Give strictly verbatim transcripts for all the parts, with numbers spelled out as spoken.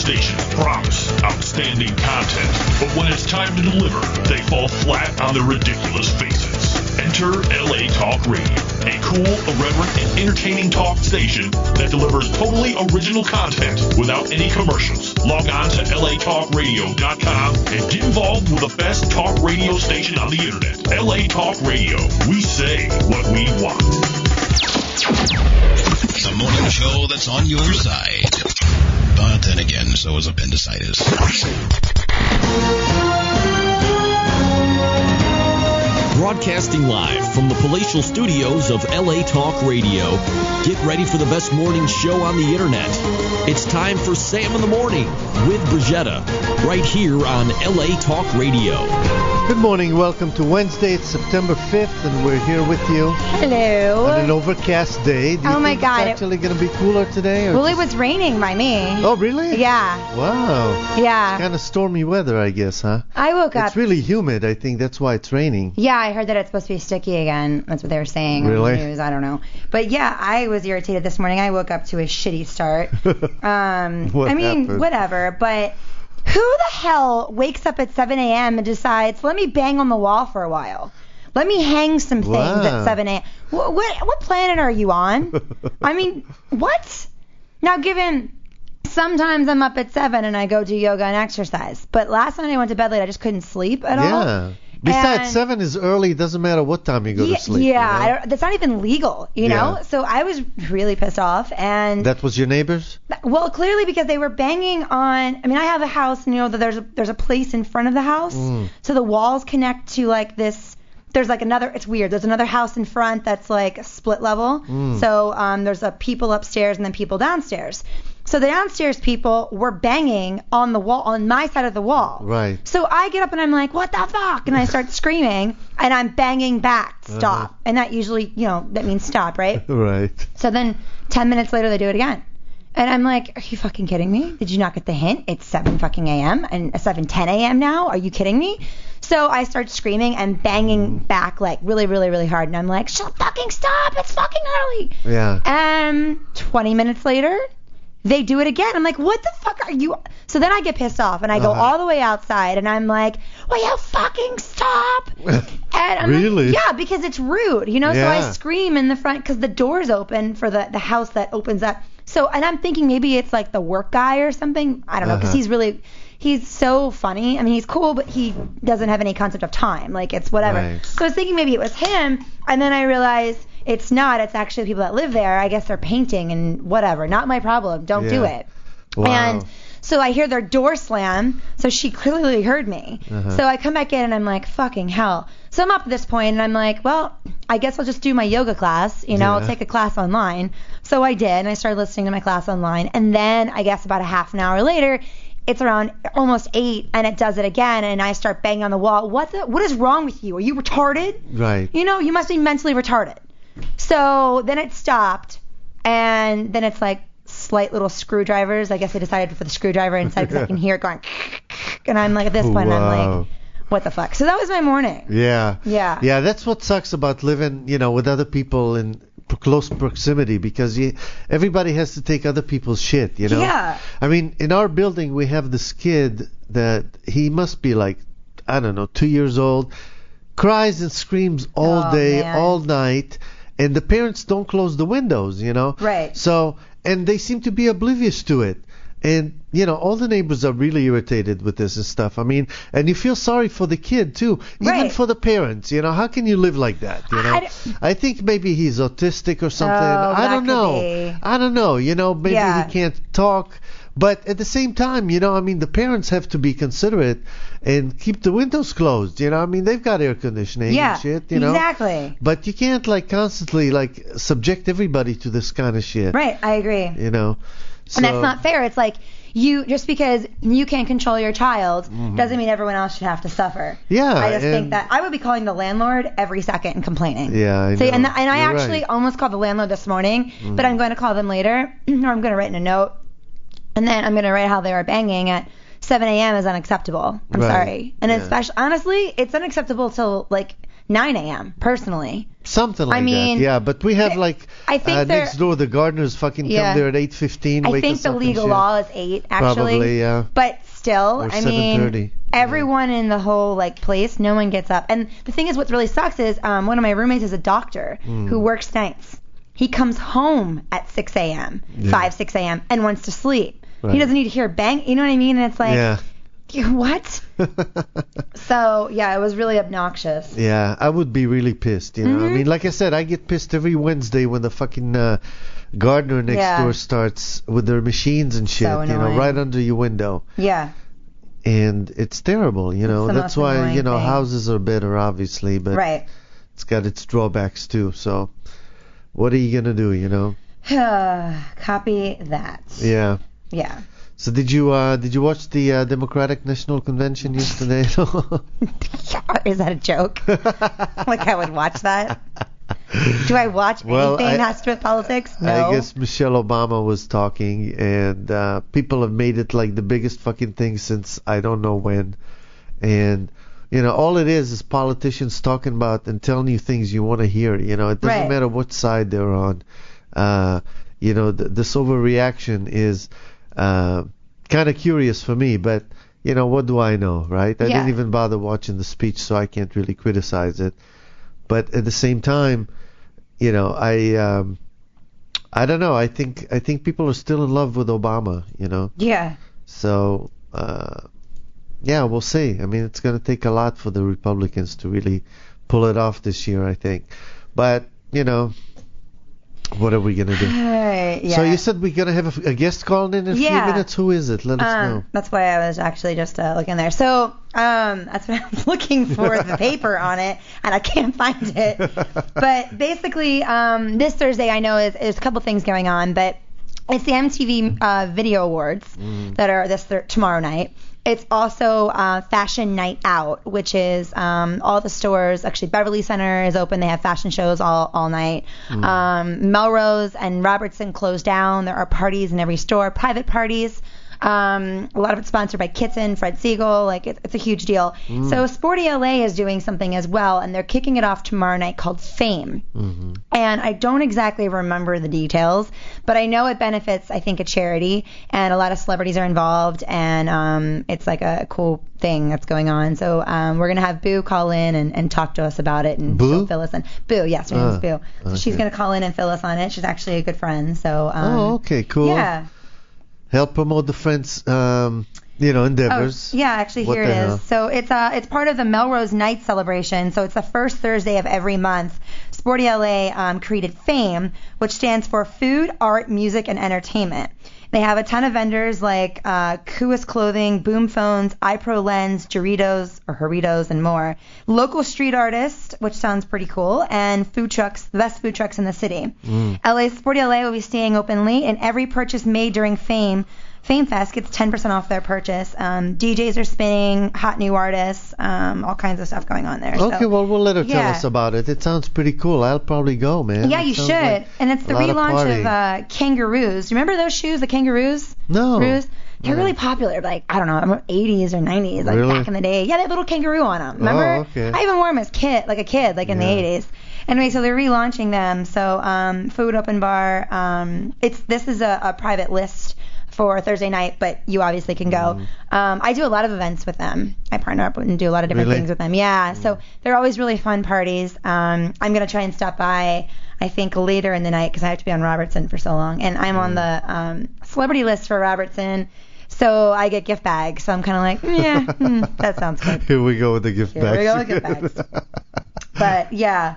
stations promise outstanding content, but when it's time to deliver, they fall flat on their ridiculous faces. Enter L A Talk Radio, a cool, irreverent, and entertaining talk station that delivers totally original content without any commercials. Log on to L A talk radio dot com and get involved with the best talk radio station on the internet. L A Talk Radio. We say what we want. The morning show that's on your side. But then again, so is appendicitis. Broadcasting live from the palatial studios of L A Talk Radio. Get ready for the best morning show on the internet. It's time for Sam in the Morning with Brigetta, right here on L A Talk Radio. Good morning. Welcome to Wednesday. It's September fifth, and we're here with you. Hello. On an overcast day. Do you oh my think God! It's actually going to be cooler today? Or well, just... it was raining by me. Oh, really? Yeah. Wow. Yeah. Kind of stormy weather, I guess, huh? I woke up. It's really humid. I think that's why it's raining. Yeah, I heard that it's supposed to be sticky again. That's what they were saying really? on the news. I don't know. But yeah, I was irritated this morning. I woke up to a shitty start. Um, what I mean, happened? whatever. But who the hell wakes up at seven a.m. and decides, let me bang on the wall for a while? Let me hang some things wow. at seven a.m. What, what, what planet are you on? I mean, what? Now, given... Sometimes I'm up at seven and I go do yoga and exercise. But last night I went to bed late. I just couldn't sleep at all. Yeah. Besides, and seven is early. It doesn't matter what time you go yeah, to sleep. Yeah, you know? I don't, that's not even legal, you know? Yeah. So I was really pissed off. And that was your neighbors? Well, clearly because they were banging on. I mean, I have a house, and you know that there's a, there's a place in front of the house. Mm. So the walls connect to like this. There's like another, it's weird. There's another house in front that's like a split level. Mm. So um, there's a people upstairs and then people downstairs. So the downstairs people were banging on the wall, on my side of the wall. Right. So I get up and I'm like, what the fuck? And I start screaming and I'm banging back, stop. Uh-huh. And that usually, you know, that means stop, right? Right. So then ten minutes later they do it again. And I'm like, are you fucking kidding me? Did you not get the hint? It's seven fucking a.m. and seven ten a.m. now? Are you kidding me? So I start screaming and banging back like really, really, really hard. And I'm like, shut fucking stop. It's fucking early. Yeah. And twenty minutes later, they do it again. I'm like, what the fuck are you? So then I get pissed off and I go Uh-huh. all the way outside and I'm like, will you fucking stop? And I'm Really? like, yeah, because it's rude, you know? So Yeah. I scream in the front because the door's open for the, the house that opens up. So, and I'm thinking maybe it's like the work guy or something. I don't know, because Uh-huh. he's really, he's so funny. I mean, he's cool, but he doesn't have any concept of time. Like, it's whatever. Right. So I was thinking maybe it was him, and then I realized it's not. It's actually the people that live there. I guess they're painting and whatever. Not my problem. Don't do Yeah. it. Wow. And so I hear their door slam, so she clearly heard me. Uh-huh. So I come back in and I'm like, fucking hell. So I'm up at this point and I'm like, well, I guess I'll just do my yoga class. You know, Yeah. I'll take a class online. So I did, and I started listening to my class online. And then I guess about a half an hour later, it's around almost eight, and it does it again, and I start banging on the wall. What the? What is wrong with you? Are you retarded? Right. You know, you must be mentally retarded. So then it stopped, and then it's like slight little screwdrivers. I guess I decided for the screwdriver instead because I can hear it going, and I'm like, at this point, I'm Wow. like, what the fuck? So that was my morning. Yeah. Yeah. Yeah, that's what sucks about living, you know, with other people in p- close proximity, because you, everybody has to take other people's shit, you know? Yeah. I mean, in our building, we have this kid that he must be like, I don't know, two years old, cries and screams all Oh, day, man. all night, and the parents don't close the windows, you know? Right. So, and they seem to be oblivious to it. And, you know, all the neighbors are really irritated with this and stuff. I mean, and you feel sorry for the kid, too. Even Right. for the parents, you know. How can you live like that, you know? I I, d- think maybe he's autistic or something. Oh, I that don't could know. be. I don't know. You know, maybe Yeah. he can't talk. But at the same time, you know, I mean, the parents have to be considerate and keep the windows closed, you know. I mean, they've got air conditioning Yeah, and shit, you know. exactly. But you can't, like, constantly, like, subject everybody to this kind of shit. Right, I agree. You know. And that's So- not fair. It's like, you just because you can't control your child Mm-hmm. doesn't mean everyone else should have to suffer. Yeah, I just think and- that I would be calling the landlord every second and complaining. Yeah, I See, know. and, and I You're actually right. almost called the landlord this morning, but I'm going to call them later, or I'm going to write in a note, and then I'm going to write how they were banging at seven a.m. is unacceptable. I'm Right. sorry. And Yeah. especially, honestly, it's unacceptable till like nine a.m. personally. Something like I mean, that, yeah. But we have th- like I think uh, they're- next door, the gardeners fucking Yeah. come there at eight fifteen. I wake think us the up and legal shit. law is eight, actually. Probably, yeah. But still, Or I seven thirty. mean, everyone in the whole like place, no one gets up. And the thing is, what really sucks is um, one of my roommates is a doctor Mm. who works nights. He comes home at six a.m., Yeah. five, six a.m., and wants to sleep. Right. He doesn't need to hear bang. You know what I mean? And it's like, Yeah. what? So yeah, it was really obnoxious. Yeah, I would be really pissed, you know. I Mhm. mean, like I said, I get pissed every Wednesday when the fucking uh, gardener next Yeah. door starts with their machines and shit, So you know, annoying. right under your window. Yeah. And it's terrible, you know. the That's most why, annoying you know, thing. houses are better, obviously, but Right. it's got its drawbacks too. So, what are you gonna do, you know? Copy that. Yeah. Yeah. So did you uh, did you watch the uh, Democratic National Convention yesterday? Is that a joke? Like I would watch that? Do I watch Well, anything I- that has to do with politics? No. I guess Michelle Obama was talking, and uh, people have made it like the biggest fucking thing since I don't know when. And you know, all it is is politicians talking about and telling you things you want to hear. You know, it doesn't Right. matter what side they're on. Uh, you know, th- this overreaction is uh, kind of curious for me, but you know, what do I know, right? I Yeah. didn't even bother watching the speech, so I can't really criticize it. But at the same time, you know, I um, I don't know. I think I think people are still in love with Obama. You know, Yeah. so uh, yeah, we'll see. I mean, it's going to take a lot for the Republicans to really pull it off this year, I think. But you know, what are we going to do? Hey, yeah. So you said we're going to have a, a guest calling in in a Yeah. few minutes. Who is it? Let us know. Um, that's why I was actually just uh, looking there. So um, that's what I was looking for, the paper on it, and I can't find it. But basically, um, this Thursday I know is there's a couple things going on, but it's the M T V uh, Video Awards Mm. that are this th- tomorrow night. It's also uh, Fashion Night Out, which is um, all the stores. Actually, Beverly Center is open. They have fashion shows all, all night. Mm. Um, Melrose and Robertson closed down. There are parties in every store, private parties. Um, a lot of it's sponsored by Kitson, Fred Siegel. Like it's, it's a huge deal. Mm. So Sporty L A is doing something as well, and they're kicking it off tomorrow night called Fame. Mm-hmm. And I don't exactly remember the details, but I know it benefits, I think, a charity, and a lot of celebrities are involved, and um, it's like a cool thing that's going on. So um, we're gonna have Boo call in and, and talk to us about it, and Boo? she'll fill us in. Boo, yes, her name is Ah, Boo. So she's okay. gonna call in and fill us on it. She's actually a good friend, so um, Oh, okay, cool. yeah. Help promote the friends, um, you know, endeavors. Oh, yeah, actually What here the it is. hell? So it's uh it's part of the Melrose Night celebration. So it's the first Thursday of every month. Sporty L A um, created Fame, which stands for Food, Art, Music, and Entertainment. They have a ton of vendors like uh, Kuis Clothing, Boom Phones, iPro Lens, Doritos or Doritos, and more. Local street artists, which sounds pretty cool, and food trucks, the best food trucks in the city. Mm. L A Sporty L A will be staying openly, and every purchase made during Fame Fame Fest gets ten percent off their purchase. Um, D Js are spinning, hot new artists, um, all kinds of stuff going on there. Okay, so, well, we'll let her tell yeah. us about it. It sounds pretty cool. I'll probably go, man. yeah, It you sounds should. like And it's the a lot of relaunch of, partying. uh, Kangaroos. Remember those shoes, the Kangaroos? No. Kangaroos? They're No. really popular, like, I don't know, eighties or nineties, like Really? back in the day. Yeah, they had a little kangaroo on them. Remember? Oh, okay. I even wore them as kid, like a kid, like in Yeah. the eighties. Anyway, so they're relaunching them. So, um, Food Open Bar. Um, it's this is a, a private list for Thursday night, but you obviously can go. Mm. Um, I do a lot of events with them. I partner up and do a lot of different Really? things with them. Yeah, so they're always really fun parties. Um, I'm gonna try and stop by. I think later in the night because I have to be on Robertson for so long, and I'm on the um, celebrity list for Robertson. So I get gift bags. So I'm kind of like, yeah, hmm, that sounds good. Here we go with the gift Here bags. we go with gift bags. But yeah,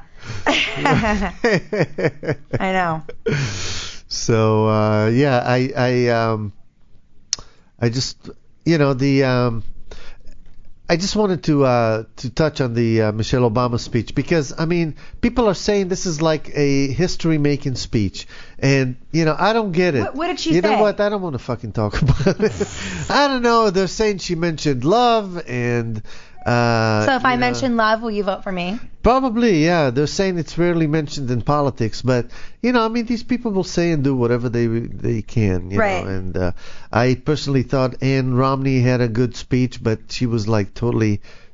I know. So uh, yeah, I I um I just you know the um I just wanted to uh to touch on the uh, Michelle Obama speech because I mean people are saying this is like a history making speech and you know I don't get it. What- what did she you say? know what? I don't want to fucking talk about it. I don't know. They're saying she mentioned love and. Uh, So if I you know, mention love, will you vote for me? Probably, yeah. They're saying it's rarely mentioned in politics, but you know, I mean, these people will say and do whatever they they can, you Right. know. And uh, I personally thought Ann Romney had a good speech, but she was like totally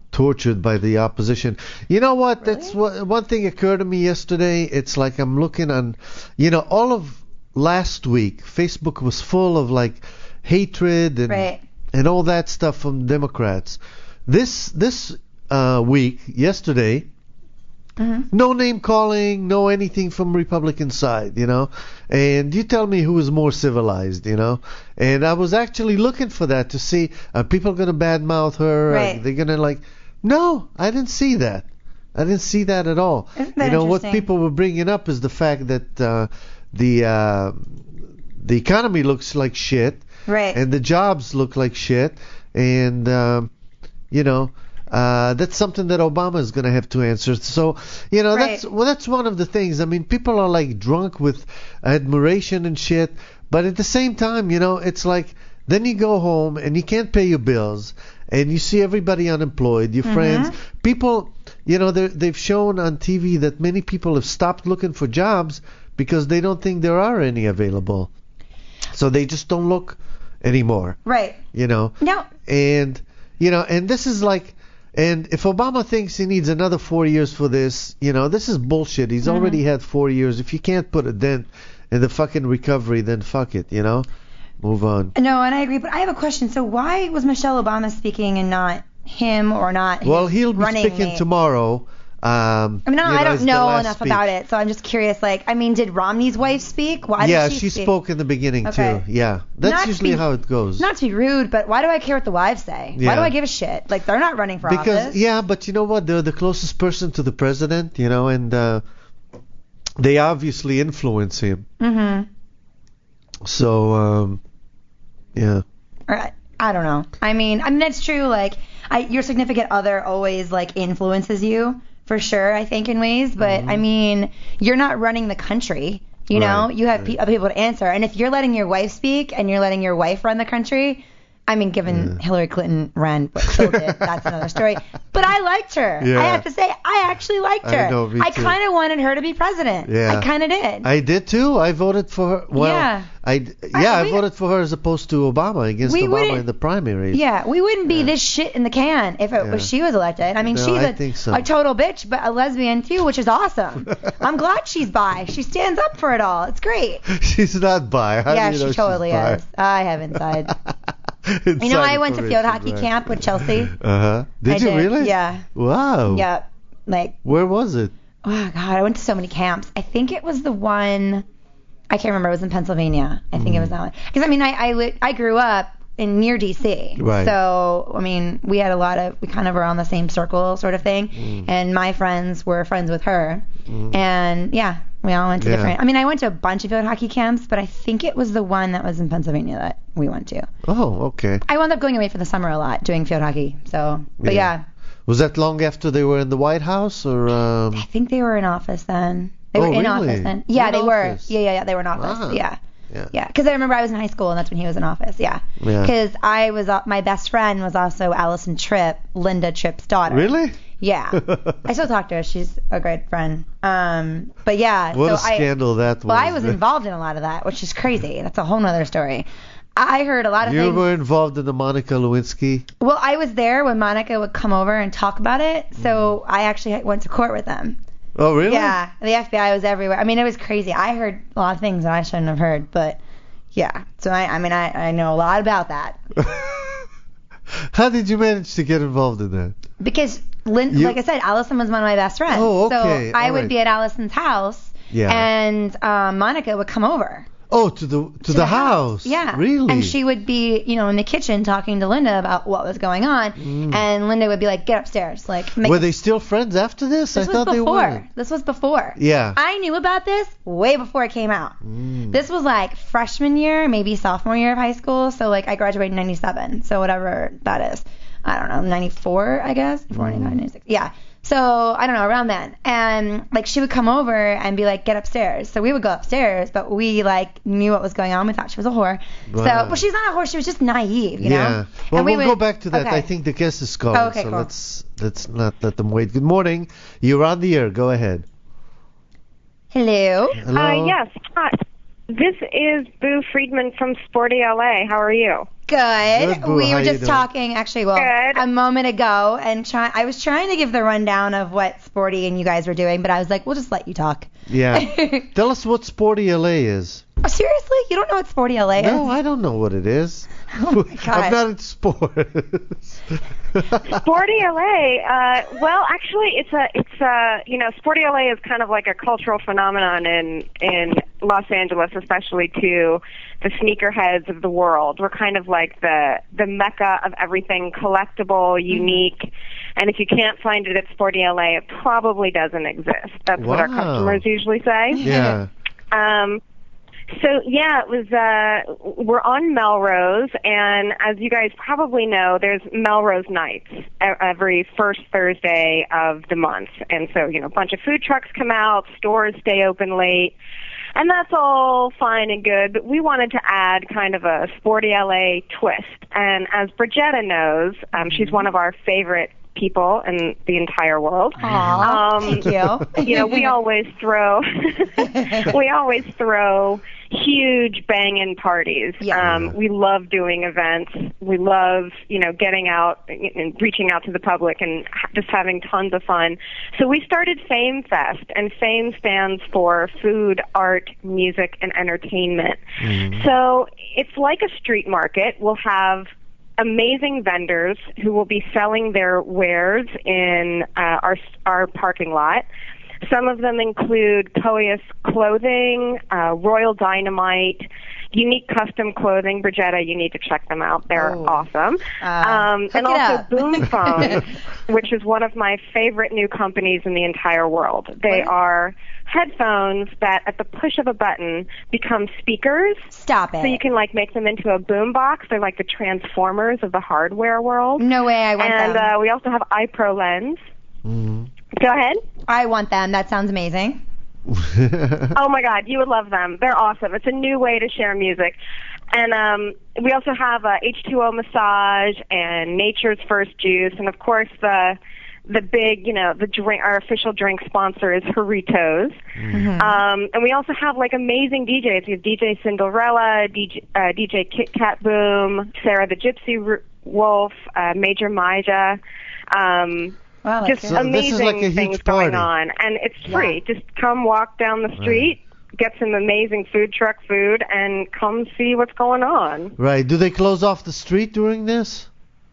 tortured by the opposition. You know what? Really? That's what, one thing occurred to me yesterday. It's like I'm looking on, you know, all of last week, Facebook was full of like hatred and Right. and all that stuff from Democrats. This this uh, week, yesterday, Mm-hmm. no name calling, no anything from Republican side, you know. And you tell me who is more civilized, you know. And I was actually looking for that to see, are people going to badmouth her? Right. Are they going to like, no, I didn't see that. I didn't see that at all. Isn't that you know, what interesting? people were bringing up is the fact that uh, the uh, the economy looks like shit. Right. And the jobs look like shit. And, um, you know, uh, that's something that Obama is going to have to answer. So, you know, Right. that's well, that's one of the things. I mean, people are like drunk with admiration and shit. But at the same time, you know, it's like then you go home and you can't pay your bills. And you see everybody unemployed, your Mhm. friends. People, you know, they're- they've shown on T V that many people have stopped looking for jobs because they don't think there are any available. So they just don't look anymore, Right. you know. No. And, you know, and this is like, and if Obama thinks he needs another four years for this, you know, this is bullshit. He's Mhm. already had four years. If you can't put a dent in the fucking recovery, then fuck it, you know. Move on. No, and I agree. But I have a question. So why was Michelle Obama speaking and not him or not his Well, he'll be running speaking mate? tomorrow. Um, I mean, I, you I it's don't the know last enough speech. about it, so I'm just curious. Like, I mean, did Romney's wife speak? Why yeah, did she, she speak? spoke in the beginning Okay. too. Yeah, that's Not to usually be- how it goes. Not to be rude, but why do I care what the wives say? Why Yeah. do I give a shit? Like, they're not running for because office. yeah, but you know what? They're the closest person to the president, you know, and uh, they obviously influence him. Mm-hmm. So um, yeah. Or, I don't know. I mean, I mean, it's true. Like, I, your significant other always like influences you for sure. I think in ways, but I mean, you're not running the country. You know, Right, you have right. pe- other people to answer, and if you're letting your wife speak and you're letting your wife run the country, I mean, given Yeah. Hillary Clinton ran but killed it, that's another story. But I liked her. Yeah. I have to say, I actually liked I her. know, me too. kind of wanted her to be president. Yeah. I kind of did. I did too. I voted for her. Well, Yeah. I yeah, I, we- voted for her as opposed to Obama against We Obama wouldn't- in the primaries. Yeah, we wouldn't be Yeah. this shit in the can if it Yeah. was she was elected. I mean, No, she's I a, think so. a total bitch, but a lesbian too, which is awesome. I'm glad she's bi. She stands up for it all. It's great. She's not bi. How yeah, do you know she totally she's bi? is. I have inside. You know, I went to field hockey right. camp with Chelsea. Uh huh. Did I you did, really? yeah. Wow. Yeah, like Where was it? oh god, I went to so many camps. I think it was the one. I can't remember. It was in Pennsylvania. I think it was that one. Because I mean, I I, li- I grew up in near D C. Right. So I mean, we had a lot of we kind of were on the same circle sort of thing, Mm. and my friends were friends with her, Mm. and yeah, we all went to Yeah. different. I mean, I went to a bunch of field hockey camps, but I think it was the one that was in Pennsylvania that we went to. Oh, okay. I wound up going away for the summer a lot doing field hockey. So, but Yeah. yeah, Was that long after they were in the White House, or? Um... I think they were in office then. They Oh, were in really? office then. Yeah, In they office? were. Yeah, yeah, yeah. They were in office. Wow. Yeah. Yeah. Yeah, because I remember I was in high school and that's when he was in office. Yeah. Yeah. Because I was uh, my best friend was also Allison Tripp, Linda Tripp's daughter. Really? Yeah. I still talk to her. She's a great friend. Um, but yeah. What so a I, scandal that was. Well, I was involved in a lot of that, which is crazy. That's a whole nother story. I heard a lot of You things. were involved in the Monica Lewinsky. Well, I was there when Monica would come over and talk about it, so I actually went to court with them. Oh, really? Yeah, the F B I was everywhere. I mean, it was crazy. I heard a lot of things that I shouldn't have heard, but yeah. So I, I mean, I, I know a lot about that How did you manage to get involved in that? because, Lynn, You- like I said, Allison was one of my best friends. Oh, okay. So I All would right. be at Allison's house, Yeah. and um, Monica would come over. Oh, to the to, the, house. Yeah. Really? And she would be, you know, in the kitchen talking to Linda about what was going on, Mm. and Linda would be like, "Get upstairs." Like, make Were they still friends after this? This I was thought they before. were. This was before. Yeah. I knew about this way before it came out. Mm. This was like freshman year, maybe sophomore year of high school. So like I graduated in ninety-seven. So whatever that is. I don't know, ninety-four, I guess. ninety-four, ninety-five, ninety-six. Yeah. So I don't know, around then. And like she would come over and be like, "Get upstairs." So we would go upstairs, but we like knew what was going on. We thought she was a whore. So, Right. well, she's not a whore. She was just naive, you yeah. know. Well, And we we'll would- go back to that. okay. I think the guest is calling, Oh, okay, so cool. let's let's not let them wait. Good morning. You're on the air. Go ahead. Hello. Hello. Uh, yes. Hi. This is Boo Friedman from Sporty L A. How are you? Good. Good, Boo. We How were you just doing? talking, actually, well, Good. a moment ago, and try, I was trying to give the rundown of what Sporty and you guys were doing, but I was like, we'll just let you talk. Yeah. Tell us what Sporty L A is. Oh, seriously? You don't know what Sporty L A is? No, I don't know what it is. Oh my God. I'm not into sports. Sporty L A. Uh, well, actually, it's a it's a you know Sporty L A is kind of like a cultural phenomenon in in Los Angeles, especially to the sneakerheads of the world. We're kind of like the the mecca of everything collectible, unique. Mm-hmm. And if you can't find it at Sporty L A, it probably doesn't exist. That's Wow. what our customers usually say. Yeah. Um, so yeah, it was, uh, we're on Melrose, and as you guys probably know, there's Melrose Nights e- every first Thursday of the month. And so, you know, a bunch of food trucks come out, stores stay open late, and that's all fine and good, but we wanted to add kind of a Sporty L A twist. And as Brigetta knows, um, she's one of our favorite people in the entire world. Aw, Um, thank you. You know, we always throw, we always throw huge banging parties. Yeah. Um, we love doing events. We love, you know, getting out and reaching out to the public and ha- just having tons of fun. So we started Fame Fest, and Fame stands for Food, Art, Music, and Entertainment. Mm-hmm. So it's like a street market. We'll have amazing vendors who will be selling their wares in uh, our our parking lot. Some of them include Coius Clothing, uh, Royal Dynamite, Unique Custom Clothing. Brigetta, you need to check them out. They're Oh. awesome. Uh, um, hook and it also up. Boom Phone, which is one of my favorite new companies in the entire world. They What? are headphones that, at the push of a button, become speakers. Stop it. So you can like make them into a boom box. They're like the Transformers of the hardware world. No way, I want And them. uh, we also have iPro Lens. Mm-hmm. Go ahead. I want them. That sounds amazing. Oh my God, you would love them. They're awesome. It's a new way to share music. And um, we also have uh, H two O Massage and Nature's First Juice, and of course the the big, you know, the drink. Our official drink sponsor is Jarritos. Mhm. Um, and we also have like amazing D Js. We have D J Cinderella, D J, uh, D J Kit Kat Boom, Sarah the Gypsy R- Wolf, uh, Major Maja. Um, Wow, that's just good. So this amazing is like a huge things going party. on, and it's free. Just come walk down the street, get some amazing food truck food, and come see what's going on. Right. Do they close off the street during this?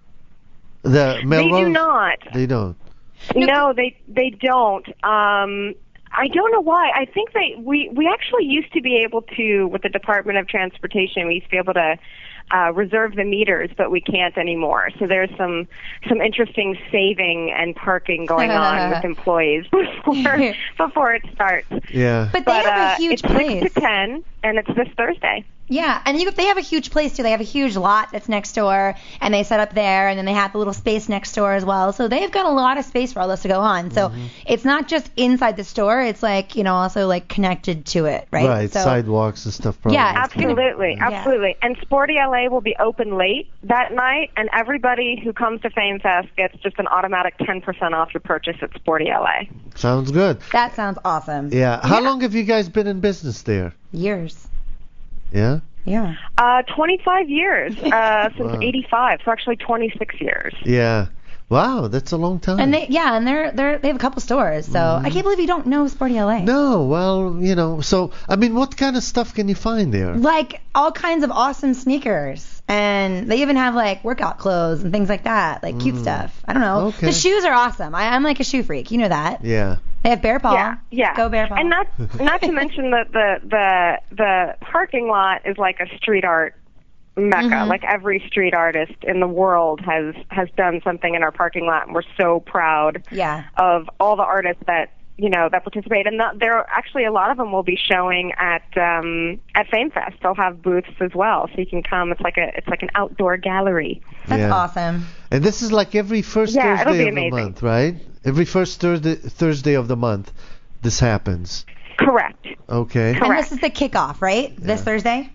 The They Melrose? do not. They don't. No, they they don't. Um, I don't know why. I think they we we actually used to be able to, with the Department of Transportation, we used to be able to uh, reserve the meters, but we can't anymore. So there's some some interesting saving and parking going on with employees before before it starts. Yeah. But they But have uh, a huge it's place. six to ten, and it's this Thursday. Yeah, and you, they have a huge place too. They have a huge lot that's next door, and they set up there, and then they have the little space next door as well. So they've got a lot of space for all this to go on. So Mm-hmm. it's not just inside the store; it's like, you know, also like connected to it, right? Right. So, Sidewalks and stuff. Probably. Yeah, it's gonna- Absolutely, Yeah. absolutely. And Sporty L A will be open late that night, and everybody who comes to Fame Fest gets just an automatic ten percent off your purchase at Sporty L A. Sounds good. That sounds awesome. Yeah. How long have you guys been in business there? Years. Yeah. Yeah. Uh, twenty-five years, uh, since Wow. eighty-five, so actually twenty-six years. Yeah. Wow, that's a long time. And they, yeah, and they're they're they have a couple stores. So I can't believe you don't know Sporty L A. No, well, you know, so I mean, what kind of stuff can you find there? Like all kinds of awesome sneakers, and they even have like workout clothes and things like that, like cute stuff. I don't know. Okay. The shoes are awesome. I, I'm like a shoe freak. You know that. Yeah. They have Bear Paw. Yeah, yeah. Go Bear Paw. And not not to mention that the the the parking lot is like a street art mecca. Mhm. Like every street artist in the world has has done something in our parking lot, and we're so proud Yeah. of all the artists that you know that participate. And the, there are actually a lot of them will be showing at um at Fame Fest. They'll have booths as well, so you can come. It's like a it's like an outdoor gallery. That's Yeah. awesome. And this is like every first Yeah, it'll Thursday be of the amazing. month, right? Every first Thursday Thursday of the month, this happens. Correct. Okay. And Correct. this is the kickoff, right? This Thursday.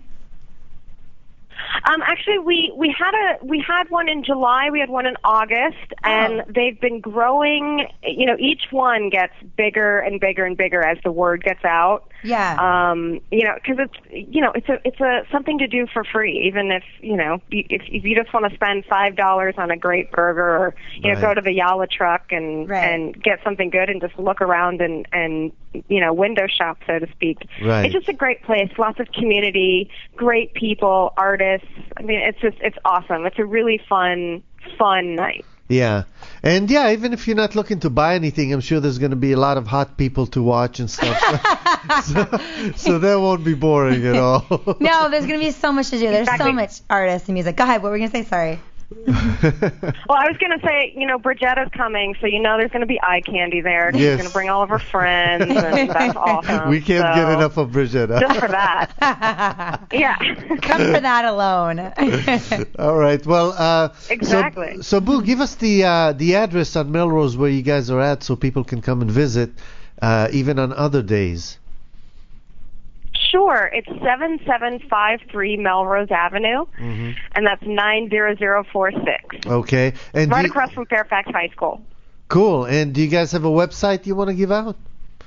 Um, actually, we, we had a we had one in July. We had one in August, and Oh. they've been growing. You know, each one gets bigger and bigger and bigger as the word gets out. Yeah. Um, you know, because it's you know it's a it's a something to do for free. Even if you know if if you just want to spend five dollars on a great burger, or you Right. know go to the Yalla truck and Right. and get something good and just look around and and you know window shop, so to speak. Right. It's just a great place. Lots of community, great people, artists. I mean, it's just it's awesome. It's a really fun fun night. Yeah. And yeah, even if you're not looking to buy anything, I'm sure there's going to be a lot of hot people to watch and stuff. So, so, so that won't be boring at all. No, there's going to be so much to do. There's so Exactly. much artists and music. Go ahead. What were you going to say? Sorry. Well, I was going to say, you know, Brigetta's coming, so you know there's going to be eye candy there. She's Yes. going to bring all of her friends, and that's awesome. We can't So, get enough of Brigetta. Just for that. Yeah. Come for that alone. All right. Well, uh, Exactly. So, so Boo, give us the uh, the address on Melrose where you guys are at, so people can come and visit, uh, even on other days. Sure. It's seven seven five three Melrose Avenue, Mm-hmm. and that's nine zero zero four six. Okay. And do Right you- across from Fairfax High School. Cool. And do you guys have a website you want to give out?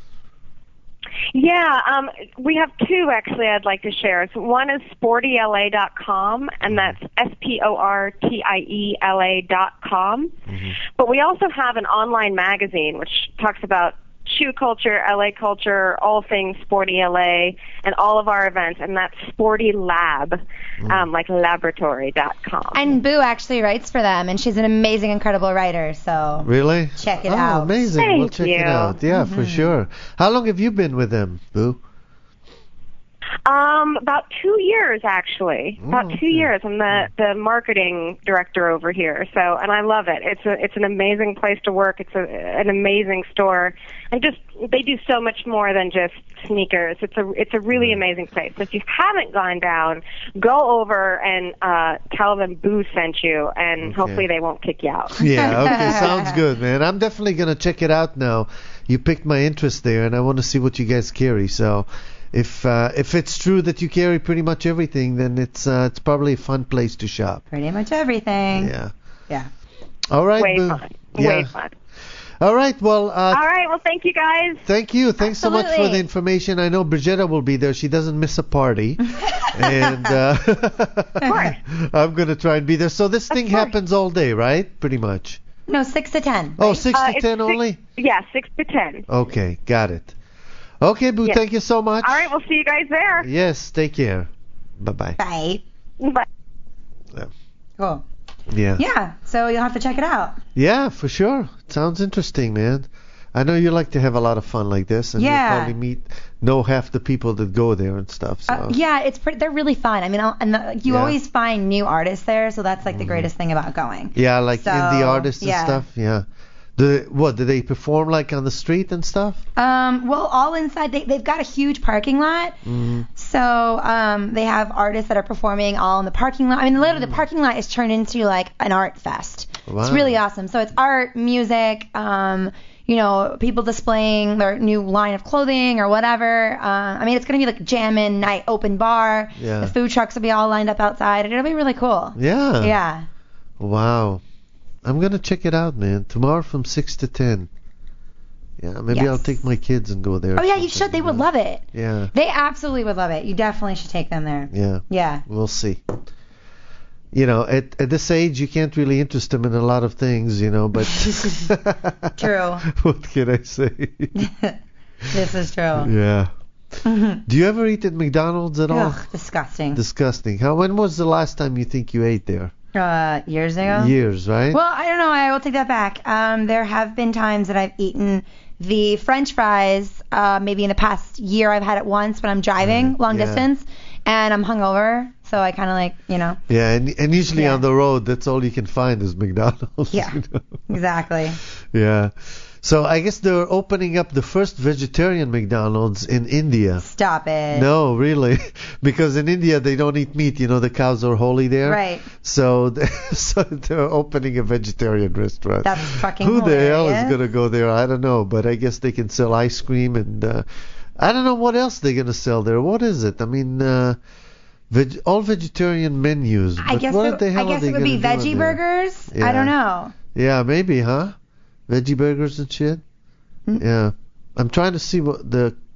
Yeah, um, we have two actually I'd like to share. So one is sporty L A dot com, and that's S P O R T I E L A dot com. Mm-hmm. But we also have an online magazine which talks about shoe culture, L A culture, all things Sporty L A, and all of our events, and that's Sporty Lab, um, like laboratory dot com. And Boo actually writes for them, and she's an amazing, incredible writer. So Really? Check it oh, out. amazing. Thank we'll check you. it out. Yeah, Mm-hmm. for sure. How long have you been with them, Boo? Um, about two years actually. Oh, About okay. two years. I'm the the marketing director over here. So, and I love it. It's a it's an amazing place to work. It's a an amazing store, and just they do so much more than just sneakers. It's a it's a really amazing place. So if you haven't gone down, go over and uh, tell them Boo sent you, and Okay. hopefully they won't kick you out. Yeah, okay, sounds good, man. I'm definitely gonna check it out now. You piqued my interest there, and I want to see what you guys carry. So, if uh, if it's true that you carry pretty much everything, then it's uh, it's probably a fun place to shop. pretty much everything. Yeah. Yeah. All right, Way Boo. fun. Yeah. Way fun. All right. Well, uh, All right. Well, thank you guys. thank you. Thanks so much for Absolutely. the information. I know Brigetta will be there. She doesn't miss a party, and uh, course. I'm gonna try and be there. So this thing course. happens all day, right? Pretty much. No, six to ten. Oh, right? six Uh, to it's ten six- only. Yeah, six to ten. Okay, got it. Okay, Boo. Yeah. Thank you so much. All right. We'll see you guys there. Yes. Take care. Bye bye. Bye. Bye. Cool. Yeah. Yeah. So you'll have to check it out. Yeah, for sure. Sounds interesting, man. I know you like to have a lot of fun like this, and Yeah. you probably meet know half the people that go there and stuff. So. Uh, yeah, it's pretty. They're really fun. I mean, I'll- and the, you Yeah. always find new artists there, so that's like the greatest thing about going. Yeah, like So, indie artists and yeah. stuff. Yeah. Do they, what do they perform like on the street and stuff? Um, well, all inside. They they've got a huge parking lot. Mm-hmm. So um, they have artists that are performing all in the parking lot. I mean, literally, the parking lot is turned into like an art fest. Wow. It's really awesome. So it's art, music, um, you know, people displaying their new line of clothing or whatever. Uh, I mean, it's gonna be like jamming night, open bar. Yeah. The food trucks will be all lined up outside. It'll be really cool. Yeah. Yeah. Wow. I'm gonna check it out, man. Tomorrow from six to ten. Yeah, maybe Yes. I'll take my kids and go there. Oh or yeah, you something, should. They would know? love it. Yeah. They absolutely would love it. You definitely should take them there. Yeah. Yeah. We'll see. You know, at at this age, you can't really interest them in a lot of things, you know. But True. What can I say? This is true. Yeah. Mhm. Do you ever eat at McDonald's at all? Ugh, disgusting. Disgusting. How? When was the last time you think you ate there? Uh, years ago. Years, right? Well, I don't know. I will take that back. Um, there have been times that I've eaten the French fries. Uh, maybe in the past year, I've had it once when I'm driving long yeah. distance, and I'm hungover, so I kind of like, you know. Yeah, and and usually Yeah. on the road, that's all you can find is McDonald's. Yeah. you know? Exactly. Yeah. So I guess they're opening up the first vegetarian McDonald's in India. Stop it. No, really, because in India they don't eat meat. You know, the cows are holy there. Right. So, they, so they're opening a vegetarian restaurant. That's fucking Who the hell is hilarious. gonna go there? I don't know, but I guess they can sell ice cream and uh, I don't know what else they're gonna sell there. What is it? I mean, uh, veg- all vegetarian menus. I but guess what it, the hell I guess are they it would be gonna do veggie on there? burgers. Yeah. I don't know. Yeah, maybe, huh? Veggie burgers and shit. Hmm. Yeah. I'm trying to see what the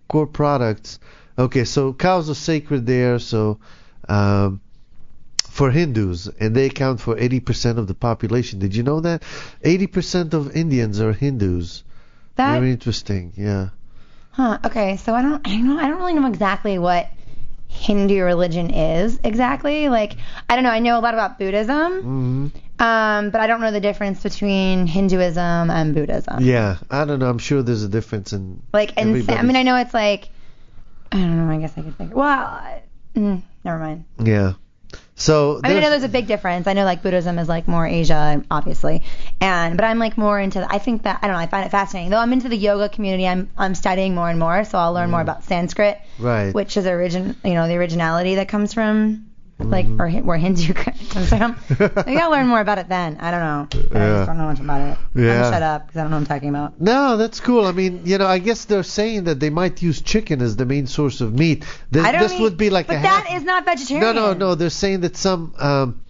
core products. Okay, so cows are sacred there, so um, for Hindus, and they account for eighty percent of the population. Did you know that? eighty percent of Indians are Hindus. That, Very interesting, yeah. Huh. Okay, so I don't, I don't know, I don't really know exactly what Hindu religion is exactly. Like, I don't know. I know a lot about Buddhism, hmm um, but I don't know the difference between Hinduism and Buddhism. Yeah, I don't know. I'm sure there's a difference in Like, and I everybody's- mean, I know it's like, I don't know. I guess I could think. Well, I- mm, never mind. Yeah. So I mean, I know there's- there's a big difference. I know like Buddhism is like more Asia, obviously, and but I'm like more into. I think that I don't know. I find it fascinating. Though I'm into the yoga community. I'm I'm studying more and more, so I'll learn more about Sanskrit, right. which is origin. You know, the originality that comes from like Mhm. or Hin- where Hindu comes from. I gotta learn more about it then. I don't know. But I Yeah. just don't know much about it. I'm Yeah. gonna shut up because I don't know what I'm talking about. No, that's cool. I mean, you know, I guess they're saying that they might use chicken as the main source of meat. Th- I don't this eat- would be like but a that half- is not vegetarian. No, no, no. They're saying that some. Um,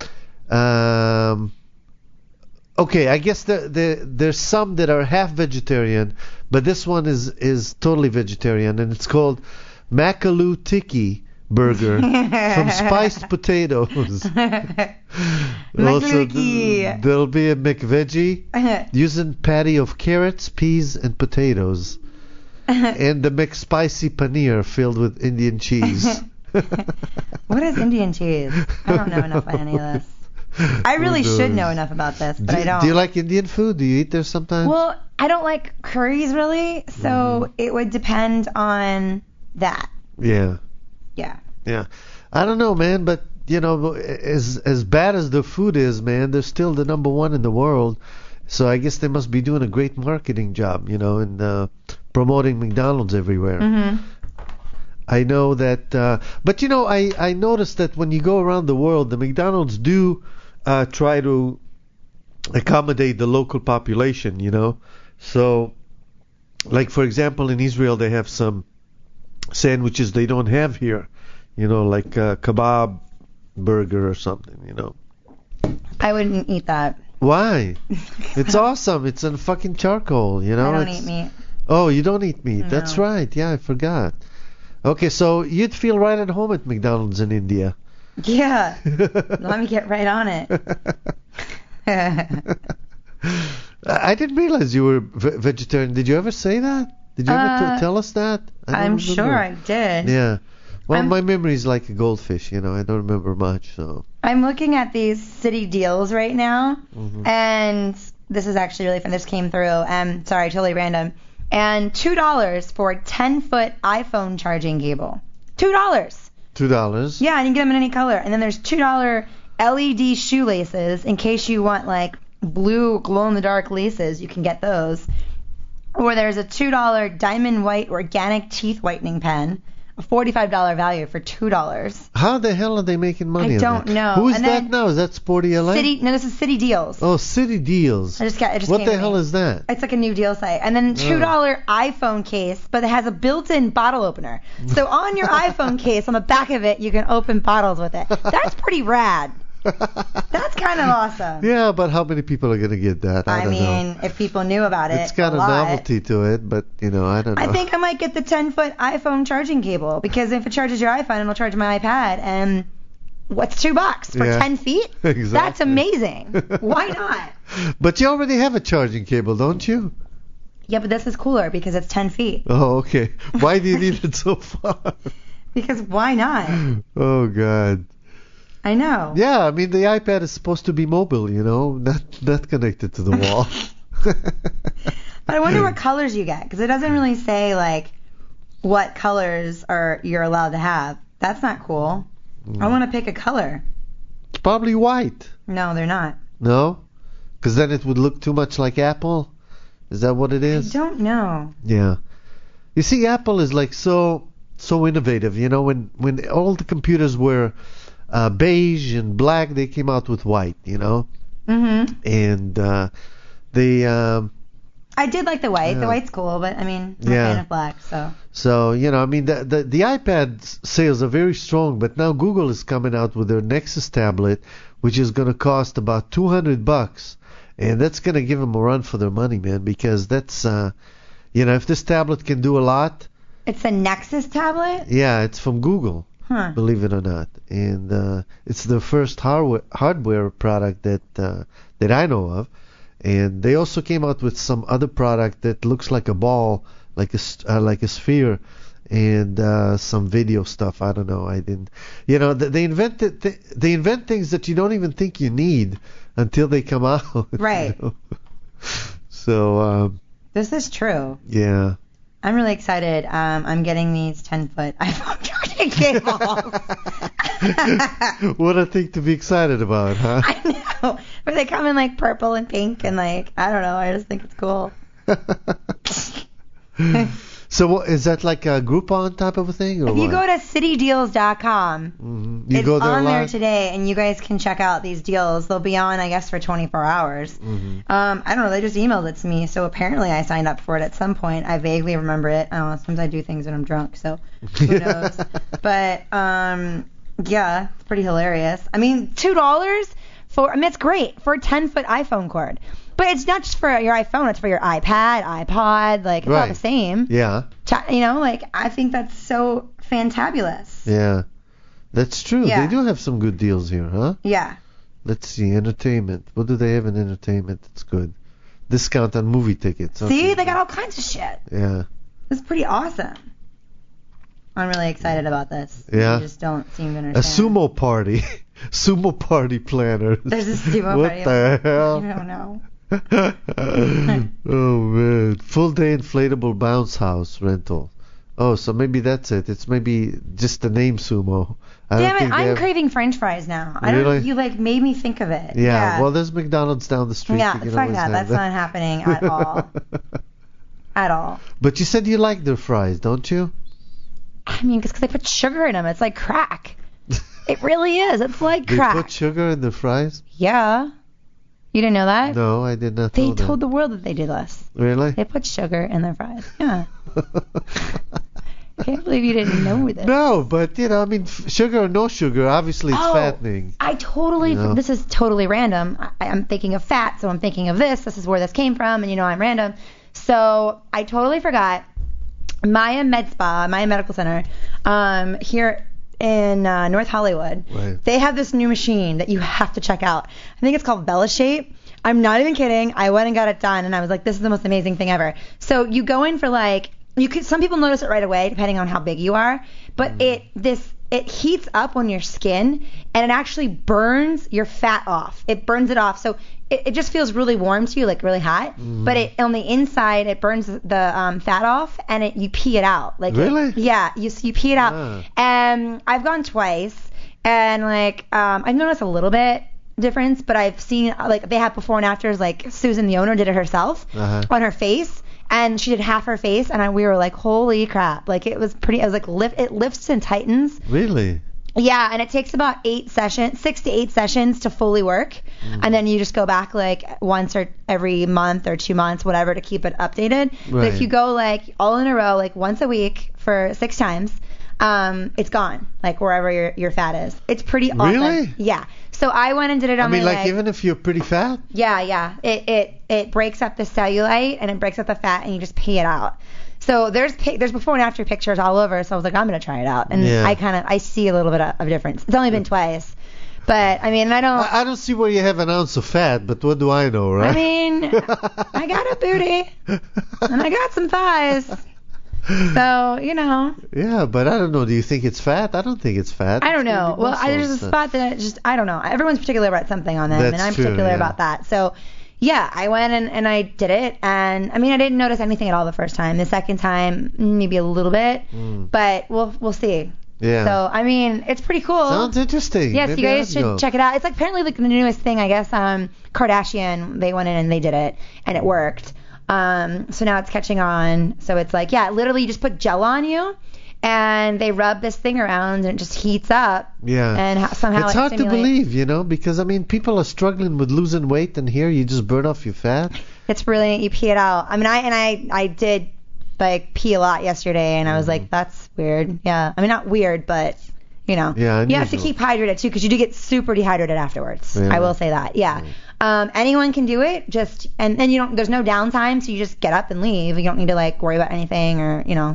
um, okay, I guess the, the, there's some that are half vegetarian, but this one is is totally vegetarian, and it's called Makalu Tiki Burger from spiced potatoes. Also, Makaluki. th- there'll be a McVeggie using patty of carrots, peas, and potatoes, and the McSpicy paneer filled with Indian cheese. What is Indian cheese? I don't know enough about any of this. I really Who should knows? know enough about this, but do, I don't. do you like Indian food? Do you eat there sometimes? Well, I don't like curries really, so Mm-hmm. it would depend on that. yeah, Yeah. yeah. I don't know, man, but you know, as as bad as the food is, man, they're still the number one in the world. So I guess they must be doing a great marketing job, you know, and uh, promoting McDonald's everywhere. Mhm. I know that, uh, but you know, I, I noticed that when you go around the world, the McDonald's do uh, try to accommodate the local population, you know. So, like for example, in Israel, they have some sandwiches they don't have here, you know, like a kebab burger or something, you know. I wouldn't eat that. Why? It's awesome. It's on fucking charcoal, you know. I don't It's- eat meat. Oh, you don't eat meat. That's No. right. Yeah, I forgot. Okay, so you'd feel right at home at McDonald's in India. Yeah. Let me get right on it. I didn't realize you were ve- vegetarian. Did you ever say that? Did you ever Uh, t- tell us that? I don't I'm remember. sure I did. Yeah. Well, I'm- my memory is like a goldfish. You know, I don't remember much. So. I'm looking at these city deals right now, Mhm. and this is actually really fun. This came through. Um, sorry, totally random. And two dollars for a ten foot iPhone charging cable. Two dollars. Two dollars. Yeah, and you can get them in any color. And then there's two dollar L E D shoelaces in case you want like blue glow in the dark laces. You can get those. Or there's a two dollar diamond white organic teeth whitening pen, a forty-five dollars value for two dollars. How the hell are they making money? I on don't that? know. Who is And that then now? Is that Sporty L A? City. No, this is City Deals. Oh, City Deals. I just got. It just What came the to hell me. is that? It's like a new deal site. And then two dollar iPhone case, but it has a built-in bottle opener. So on your iPhone case, on the back of it, you can open bottles with it. That's pretty rad. That's kind of awesome. Yeah, but how many people are gonna get that? I, I don't mean, know. if people knew about it, It's got a, lot. novelty to it, but you know, I don't know. I think I might get the ten foot iPhone charging cable because if it charges your iPhone, it'll charge my iPad. And what's two bucks for Yeah. ten feet? Exactly. That's amazing. Why not? But you already have a charging cable, don't you? Yeah, but this is cooler because it's ten feet. Oh, okay. Why do you need it so far? Because why not? Oh God. I know. Yeah, I mean the iPad is supposed to be mobile, you know, not not connected to the wall. But I wonder what colors you get because it doesn't really say like what colors are you're allowed to have. That's not cool. I want to pick a color. It's probably white. No, they're not. No? Because then it would look too much like Apple. Is that what it I is? don't know. Yeah. You see, Apple is like so so innovative. You know, when when all the computers were uh, beige and black, they came out with white. You know, Mhm. and uh, they um, I did like the white. Yeah. The white's cool, but I mean, I'm Yeah. a fan of black, so. so you know, I mean, the, the the iPad sales are very strong, but now Google is coming out with their Nexus tablet, which is going to cost about two hundred bucks, and that's going to give them a run for their money, man, because that's uh, you know, if this tablet can do a lot. It's a Nexus tablet? Yeah, it's from Google. Huh. Believe it or not, and uh, it's the first hardware hardware product that uh, that I know of. And they also came out with some other product that looks like a ball, like a uh, like a sphere, and uh, some video stuff. I don't know. I didn't. You know, they invented th- they invent things that you don't even think you need until they come out. Right. You know? So. Um, this is true. Yeah. I'm really excited. Um, I'm getting these ten foot iPhone charging cables. What a thing to be excited about, huh? I know. But they come in like purple and pink and like, I don't know. I just think it's cool. So what, is that like a Groupon type of a thing? Or if you what? go to city deals dot com, Mm-hmm. You it's go there on there live? today, and you guys can check out these deals. They'll be on, I guess, for twenty-four hours. Mm-hmm. Um, I don't know. They just emailed it to me, so apparently I signed up for it at some point. I vaguely remember it. I don't know. Sometimes I do things when I'm drunk, so who knows? But um, yeah, it's pretty hilarious. I mean, two dollars for. I mean, it's great for a ten foot iPhone cord. But it's not just for your iPhone, it's for your iPad, iPod, like, it's all Right. the same. Yeah. Ta- You know, like, I think that's so fantabulous. Yeah. That's true. Yeah. They do have some good deals here, huh? Yeah. Let's see. Entertainment. What do they have in entertainment? That's good. Discount on movie tickets. Okay. See, they got all kinds of shit. Yeah. It's pretty awesome. I'm really excited about this. Yeah. I just don't seem to A understand. sumo party. Sumo party planner. There's a sumo what party. the hell? I don't know. Oh man, full day inflatable bounce house rental. Oh, so maybe that's it. It's maybe just the name sumo. I Damn don't it, think they I'm have... craving French fries now. I Really? don't. You like made me think of it. Yeah, well, there's McDonald's down the street. yeah, You can fuck always that. have That's not happening at all. At all. But you said you like their fries, don't you? I mean, because they put sugar in them. It's like crack. It really is. It's like They crack. put sugar in the fries? Yeah. You didn't know that? No, I did not They know told that. the world that they do this. Really? They put sugar in their fries. Yeah. I can't believe you didn't know this. No, but you know, I mean, f- sugar or no sugar, obviously it's Oh, fattening. I totally, You know? this is totally random. I, I'm thinking of fat, so I'm thinking of this. This is where this came from, and you know I'm random. So I totally forgot. Maya Med Spa, Maya Medical Center, um, here in uh, North Hollywood. Right. They have this new machine that you have to check out. I think it's called VeloShape. I'm not even kidding. I went and got it done, and I was like, this is the most amazing thing ever. So you go in for like, you could, some people notice it right away, depending on how big you are, but it this it heats up on your skin, and it actually burns your fat off. It burns it off, so it, it just feels really warm to you, like really hot. Mm. But it on the inside, it burns the um, fat off, and it you pee it out. Like it- Really? yeah, you you pee it out. Ah. And I've gone twice, and like um, I've noticed a little bit difference, but I've seen like they have before and afters. Like Susan, the owner, did it herself Uh-huh. on her face, and she did half her face, and I, we were like, holy crap! Like it was pretty. I was like, lift it lifts and tightens. Really? Yeah, and it takes about eight sessions, six to eight sessions to fully work, Mm. and then you just go back like once or every month or two months, whatever, to keep it updated. But Right. if you go like all in a row, like once a week for six times, um, it's gone, like wherever your your fat is. It's pretty awesome. Really? Yeah. So I went and did it on I mean, my like leg. even if you're pretty fat? Yeah, yeah. It it it breaks up the cellulite and it breaks up the fat, and you just pee it out. So there's pic- there's before and after pictures all over. So I was like, I'm gonna try it out, and Yeah. I kind of I see a little bit of, of difference. It's only been twice, but I mean I don't. I, I don't see where you have an ounce of fat, but what do I know, right? I mean, I got a booty and I got some thighs. So, you know, Yeah, but I don't know. Do you think it's fat? I don't think it's fat. I don't It's know. maybe Well, I, there's a muscles. spot that I just, I don't know. Everyone's particular about something on them, and That's I'm true, particular yeah. about that. So, yeah, I went and, and I did it, and I mean, I didn't notice anything at all the first time. The second time, maybe a little bit, Mm. but we'll we'll see. Yeah. So, I mean, it's pretty cool. Sounds interesting. Yes, Maybe you guys I'd should go. check it out. It's like apparently like the newest thing, I guess. Um, Kardashian, they went in and they did it, and it worked. Um, so now it's catching on. So it's like, yeah, literally you just put gel on you, and they rub this thing around, and it just heats up. Yeah. And ho- somehow It's it hard to stimulates- believe, you know, because I mean, people are struggling with losing weight, and here you just burn off your fat. It's really, you pee it out. I mean, I and I I did like pee a lot yesterday, and I was Mm-hmm. like, that's weird. Yeah. I mean, not weird, but you know, Yeah, you have to unusual. keep hydrated too, because you do get super dehydrated afterwards. Really? I will say that. Yeah. Um, anyone can do it. Just and then you don't. There's no downtime, so you just get up and leave. You don't need to like worry about anything or you know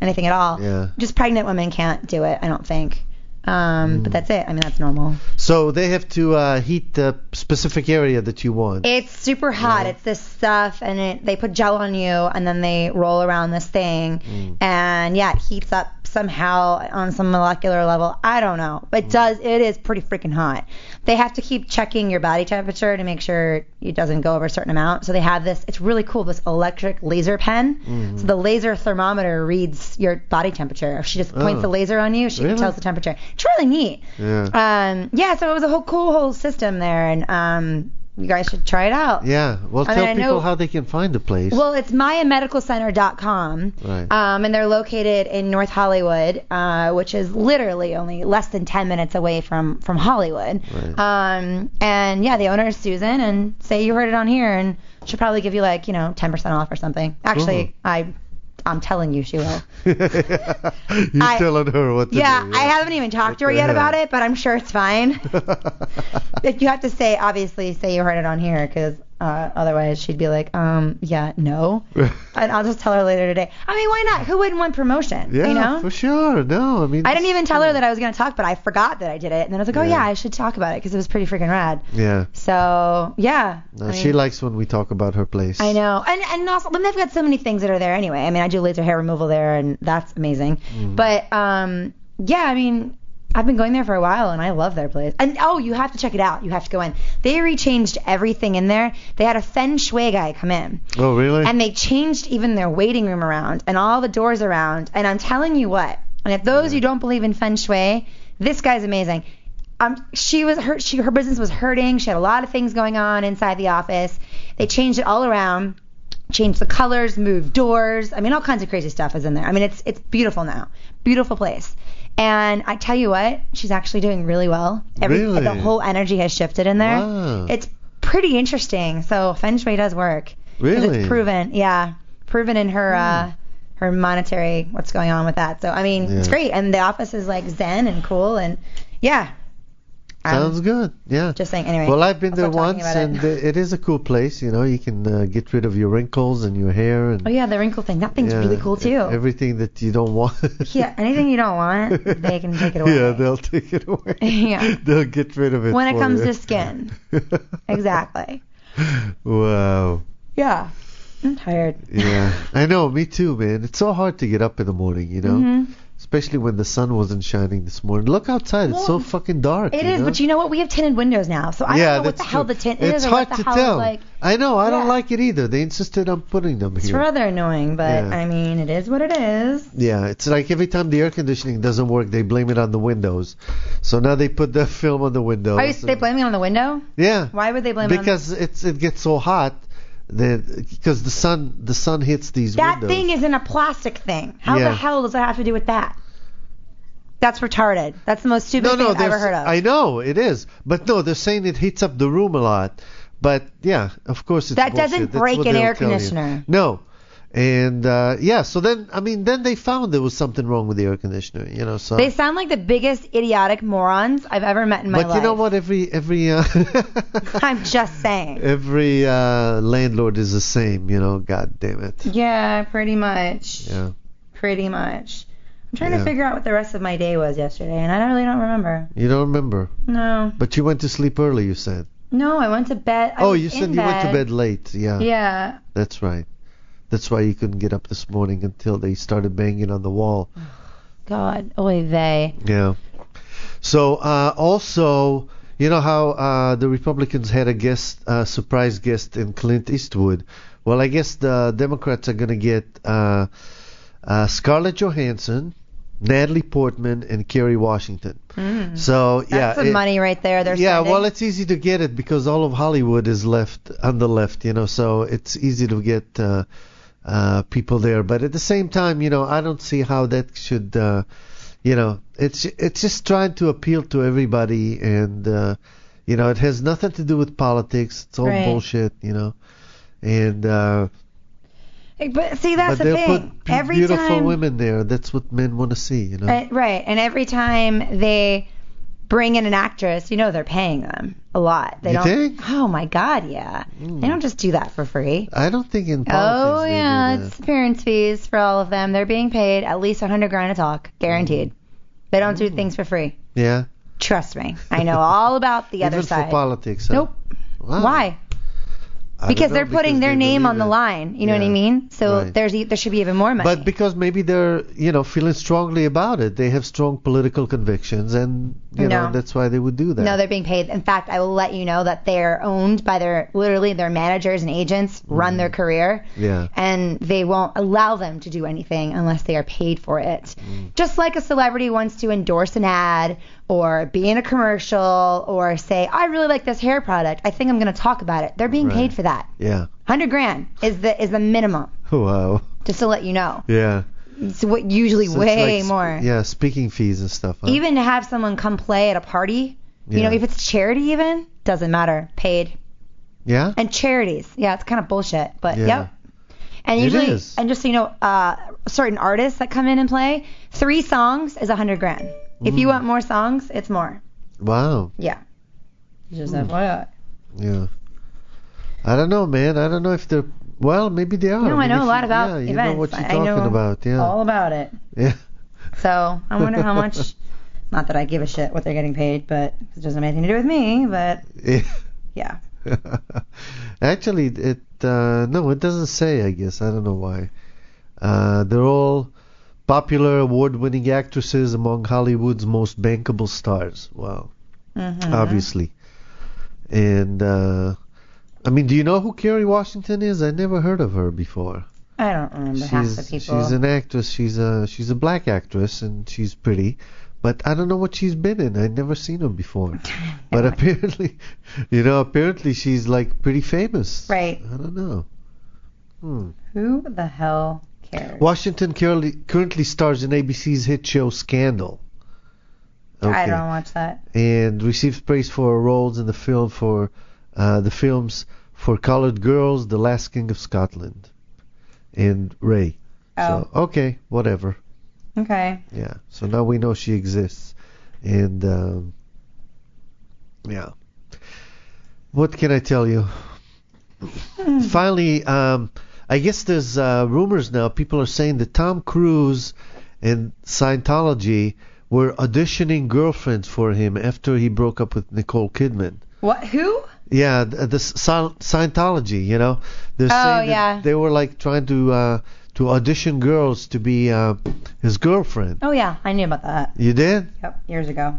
anything at all. Yeah. Just pregnant women can't do it, I don't think. Um, But that's it. I mean, that's normal. So they have to uh, heat the specific area that you want. It's super hot. Yeah. It's this stuff, and it, they put gel on you, and then they roll around this thing, Mm. and yeah, it heats up somehow on some molecular level. I don't know. It does. It is pretty freaking hot. They have to keep checking your body temperature to make sure it doesn't go over a certain amount. So they have this. It's really cool. This electric laser pen. Mm-hmm. So the laser thermometer reads your body temperature. If she just points Oh. the laser on you, she Really? tells the temperature. It's really neat. Yeah. Um, yeah. So it was a whole cool whole system there, and um, you guys should try it out. Yeah. Well, I tell mean, I people know- how they can find the place. Well, it's maya medical center dot com, Right. um, and they're located in North Hollywood, uh, which is literally only less than ten minutes away from, from Hollywood. Right. Um, and yeah, the owner is Susan, and say you heard it on here, and she'll probably give you like, you know, ten percent off or something. Actually, Cool. I, I'm telling you, she will. You're I- telling her what to Yeah, do. I haven't even talked to her the yet hell? about it, but I'm sure it's fine. If you have to say, obviously, say you heard it on here, because uh, otherwise she'd be like, um, yeah, no. And I'll just tell her later today. I mean, why not? Who wouldn't want promotion? Yeah, you know? for sure. No, I mean. I didn't even tell her that I was going to talk, but I forgot that I did it. And then I was like, oh, Yeah. yeah, I should talk about it because it was pretty freaking rad. Yeah. So, yeah. No, I she mean, likes when we talk about her place. I know. And and also, then they've got so many things that are there anyway. I mean, I do laser hair removal there, and that's amazing. Mm. But, um, yeah, I mean, I've been going there for a while, and I love their place. And, oh, you have to check it out. You have to go in. They rechanged everything in there. They had a feng shui guy come in. Oh, really? And they changed even their waiting room around and all the doors around. And I'm telling you what, and if those who don't believe in feng shui, this guy's amazing. Um, she was her, she, her business was hurting. She had a lot of things going on inside the office. They changed it all around, changed the colors, moved doors. I mean, all kinds of crazy stuff is in there. I mean, it's it's beautiful now. Beautiful place. And I tell you what, she's actually doing really well. Every, Really? The whole energy has shifted in there. Wow. It's pretty interesting. So feng shui does work. 'Cause Really? It's proven, yeah, proven in her uh, her monetary what's going on with that. So I mean, it's Yeah. great, and the office is like zen and cool, and yeah. Sounds Um, good. Yeah. Just saying. Anyway. Well, I've been I'll there stop talking once, about and it. uh, it is a cool place. You know, you can uh, get rid of your wrinkles and your hair and Oh yeah, the wrinkle thing. That thing's yeah, really cool too. Everything that you don't want. Yeah, anything you don't want, they can take it away. Yeah, they'll take it away. Yeah. They'll get rid of it. When it for comes you. to skin. Exactly. Wow. Yeah. I'm tired. Yeah, I know. Me too, man. It's so hard to get up in the morning, you know, Mhm. especially when the sun wasn't shining this morning. Look outside; it's so Well, fucking dark. It you is, know? but you know what? We have tinted windows now, so I yeah, don't know what that's the hell true. the tint it's is or hard what the to hell tell. like. I know. I don't Yeah. like it either. They insisted on putting them It's here. rather annoying, but Yeah. I mean, it is what it is. Yeah, it's like every time the air conditioning doesn't work, they blame it on the windows. So now they put the film on the windows. Are you, they blaming it on the window? Yeah. Why would they blame it on Because it's it gets so hot that because the sun the sun hits these that windows. thing is in a plastic thing? How Yeah. the hell does that have to do with that? That's retarded. That's the most stupid no, thing no, I've ever there's- heard of. I know it is, but no, they're saying it heats up the room a lot. But yeah, of course it's That bullshit. doesn't That's break what an they'll air tell you. conditioner. No, and uh, yeah, so then I mean, then they found there was something wrong with the air conditioner, you know. So They sound like the biggest idiotic morons I've ever met in my but life. you know what? Every every uh, I'm just saying. every uh, landlord is the same, you know. God damn it. Yeah, pretty much. Yeah. Pretty much. I'm trying Yeah. to figure out what the rest of my day was yesterday, and I don't really don't remember. You don't remember, No. but you went to sleep early. You said. No, I went to bed. I oh, was you said in you went to bed late. Yeah. Yeah. That's right. That's why you couldn't get up this morning until they started banging on the wall. God. Oy vey. Yeah. So uh, also, you know how uh, the Republicans had a guest, uh, surprise guest in Clint Eastwood. Well, I guess the Democrats are going to get uh, uh, Scarlett Johansson, Natalie Portman, and Kerry Washington. Mm. So yeah, That's some it- money right there. They're yeah, spending. well, it's easy to get it because all of Hollywood is left on the left, you know, so it's easy to get uh, uh, people there. But at the same time, you know, I don't see how that should, uh, you know, it's it's just trying to appeal to everybody, and uh, you know, it has nothing to do with politics. It's all Right. bullshit, you know, and. Uh, But see, that's but the they'll thing. put be- Every beautiful time, women there. That's what men want to see, you know. uh, right? And every time they bring in an actress, you know they're paying them a lot. They You don't. think? Oh my God, yeah. Mm. They don't just do that for free. I don't think in politics Oh they yeah, do it's that. appearance fees for all of them. They're being paid at least a hundred grand a talk, guaranteed. They don't do things for free. Yeah. Trust me, I know all about the Even other for side. politics. Huh? Nope. Wow. Why? I don't Because know, they're putting because their they name believe on the it. line. You know what I Yeah. mean? So Right. there's e- there should be even more money. But because maybe they're, you know, feeling strongly about it, they have strong political convictions, and you know No. that's why they would do that. No, they're being paid. In fact, I will let you know that they're owned by their, literally their managers and agents run their career, Yeah. and they won't allow them to do anything unless they are paid for it. Just like a celebrity wants to endorse an ad or be in a commercial or say, I really like this hair product. I think I'm going to talk about it. They're being Right. paid for that. Yeah. Hundred grand is the is the minimum. Wow. Just to let you know. Yeah. It's what usually So it's way like sp- more. Yeah, speaking fees and stuff. Huh? Even to have someone come play at a party, you Yeah. know, if it's charity even, doesn't matter. Paid. Yeah. And charities, yeah, it's kind of bullshit, but Yeah. yep. And It usually, is. and just so you know, uh, certain artists that come in and play, three songs is a hundred grand. If you Mm. want more songs, it's more. Wow. Yeah. Just Hmm. F Y I. Yeah. I don't know, man. I don't know if they're. Well, maybe they are. No, I mean, know if a lot you, about yeah, events. You know what you're I talking know about. Yeah. all about it. Yeah. So I wonder how much. Not that I give a shit what they're getting paid, but it doesn't have anything to do with me. But yeah. Actually, it uh, no, it doesn't say. I guess I don't know why. Uh, they're all popular, award-winning actresses among Hollywood's most bankable stars. Wow, Mm-hmm. obviously. And uh, I mean, do you know who Kerry Washington is? I never heard of her before. I don't remember half the She's people. she's an actress. She's a she's a black actress, and she's pretty. But I don't know what she's been in. I've never seen her before. But apparently, you know, apparently she's like pretty famous. Right. I don't know. Hmm. Who the hell cares? Washington currently currently stars in A B C's hit show Scandal. I don't watch that. And receives praise for her roles in the film for uh, the films For Colored Girls, The Last King of Scotland, and Ray. Oh. So okay, whatever. Okay. Yeah. So now we know she exists, and um, yeah. What can I tell you? Finally, um, I guess there's uh, rumors now. People are saying that Tom Cruise and Scientology were auditioning girlfriends for him after he broke up with Nicole Kidman. What? Who? Yeah, the, the Sci- Scientology. You know, they're Oh, saying that yeah. they were like trying to uh, to audition girls to be uh, his girlfriend. Oh yeah, I knew about that. You did? Yep, years ago.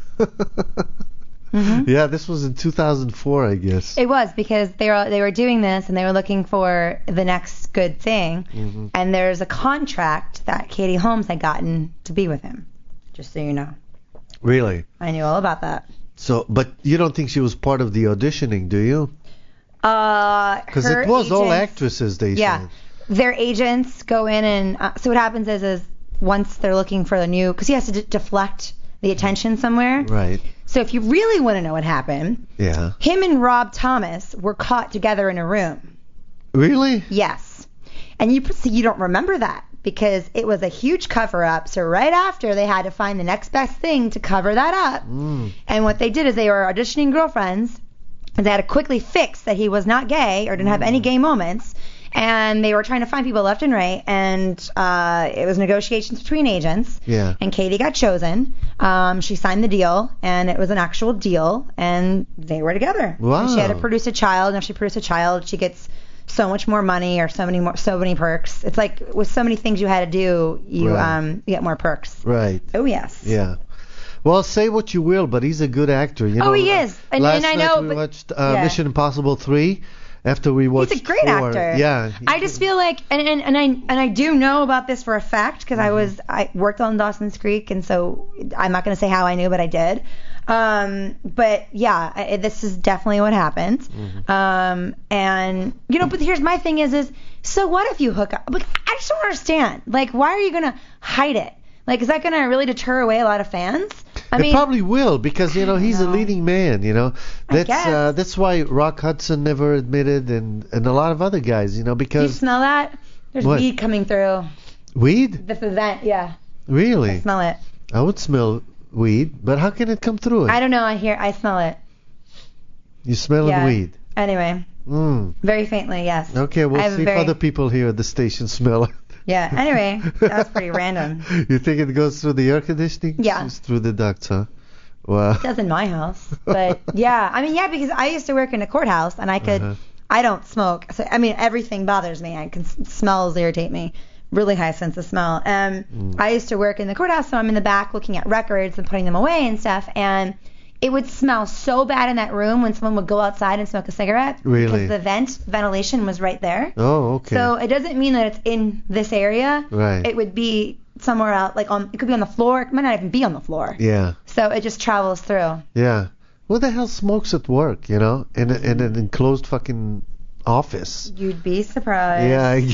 Mm-hmm. Yeah, this was in two thousand four, I guess. It was because they were they were doing this and they were looking for the next good thing, Mhm. and there's a contract that Katie Holmes had gotten to be with him. Just so you know, Really? I knew all about that. So, but you don't think she was part of the auditioning, do you? Uh, Because her it was all agents- actresses, they Yeah, said. their agents go in and uh, so what happens is is once they're looking for the new, because he has to d- deflect the attention somewhere. Right. So if you really want to know what happened, Yeah. him and Rob Thomas were caught together in a room. Really? Yes. And you see, you don't remember that because it was a huge cover up. So right after they had to find the next best thing to cover that up. Mm. And what they did is they were auditioning girlfriends and they had to quickly fix that he was not gay or didn't have any gay moments. And they were trying to find people left and right. And uh, it was negotiations between agents. Yeah. And Katie got chosen. Um, she signed the deal, and it was an actual deal, and they were together. Wow. And she had to produce a child, and if she produced a child, she gets so much more money or so many more, so many perks. It's like with so many things you had to do, you Right. um you get more perks. Right. Oh yes. Yeah. Well, say what you will, but he's a good actor. You know, Oh, he is. And- last and I night know, we but- watched uh, yeah. Mission Impossible three. After we watched He's a great four. actor. Yeah. I just feel like, and, and, and I and I do know about this for a fact because I was I worked on Dawson's Creek, and so I'm not going to say how I knew, but I did. Um, but yeah, I, this is definitely what happened. Mm-hmm. Um, and you know, but here's my thing is is so what if you hook up? Like, I just don't understand. Like, why are you going to hide it? Like, is that going to really deter away a lot of fans? I it mean, probably will because you know he's a know. leading man. You know I that's guess. uh, that's why Rock Hudson never admitted, and and a lot of other guys. You know do you because smell that? There's What? weed coming through weed. this event. Yeah, Really? smell it. I would smell weed, but how can it come through it? I don't know. I hear, I smell it. You smell Yeah. weed. Anyway, Mm. very faintly, yes. Okay, I we'll have see very- if other people here at the station smell it. Yeah. Anyway, that was pretty random. You think it goes through the air conditioning? Yeah. Just through the ducts, huh? Wow. It does in my house, but yeah, I mean, yeah, because I used to work in a courthouse, and I could, Uh-huh. I don't smoke, so I mean, everything bothers me. I can smells irritate me, really high sense of smell. Um, Mm. I used to work in the courthouse, so I'm in the back looking at records and putting them away and stuff, and it would smell so bad in that room when someone would go outside and smoke a cigarette. Really? Because the vent ventilation was right there. Oh, okay. So it doesn't mean that it's in this area. Right. It would be somewhere out, like on, it could be on the floor. It might not even be on the floor. Yeah. So it just travels through. Yeah. Who the hell smokes at work, you know? In, a, in an enclosed fucking office. You'd be surprised. Yeah, I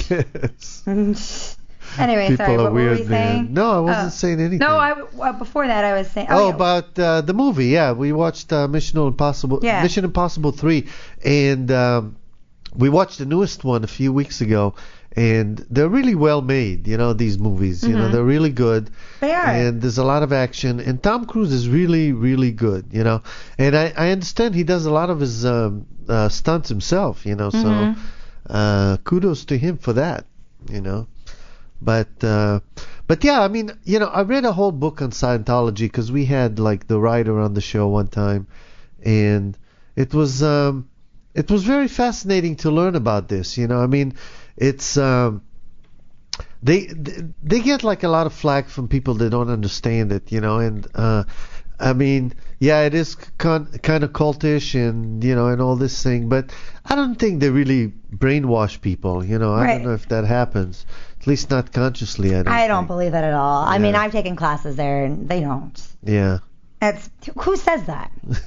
guess. Anyway, People sorry, are what weird, were we man. saying? No, I wasn't Oh. saying anything. No, I uh, before that I was saying. Oh, Oh, yeah. about uh, the movie. Yeah, we watched uh, Mission Impossible. Yeah. Mission Impossible three, and um, we watched the newest one a few weeks ago, and they're really well made. You know, these movies. You know, Mhm. they're really good. They are. And there's a lot of action, and Tom Cruise is really, really good. You know, and I, I understand he does a lot of his um, uh, stunts himself. You know, so Mhm. uh, kudos to him for that. You know. But uh, but yeah, I mean, you know, I read a whole book on Scientology because we had like the writer on the show one time, and it was um, it was very fascinating to learn about this. You know, I mean, it's um, they they get like a lot of flack from people that don't understand it. You know, and uh, I mean, yeah, it is con- kind of cultish and you know and all this thing, but I don't think they really brainwash people. You know, I Right. don't know if that happens. At least not consciously, I don't I don't think. believe that at all. I mean, Yeah. I've taken classes there, and they don't. Yeah. That's who says that?